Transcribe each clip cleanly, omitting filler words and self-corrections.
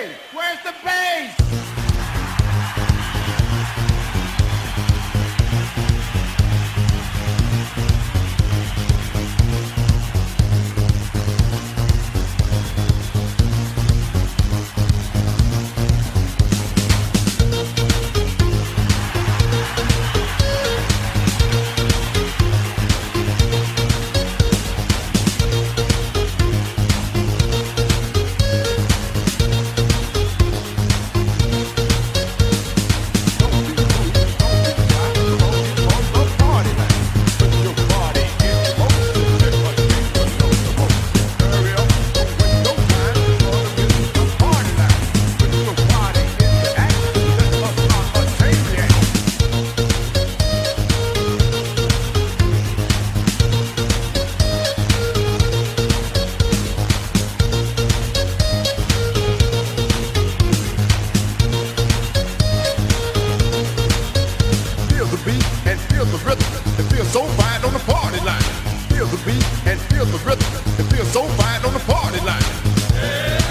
Where's the bass? And feel the rhythm, it feels so fine on the party line. Feel the beat and feel the rhythm, it feels so fine on the party line.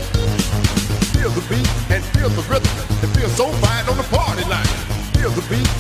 And feel the rhythm, it feels so fine on the party line. Feel the beat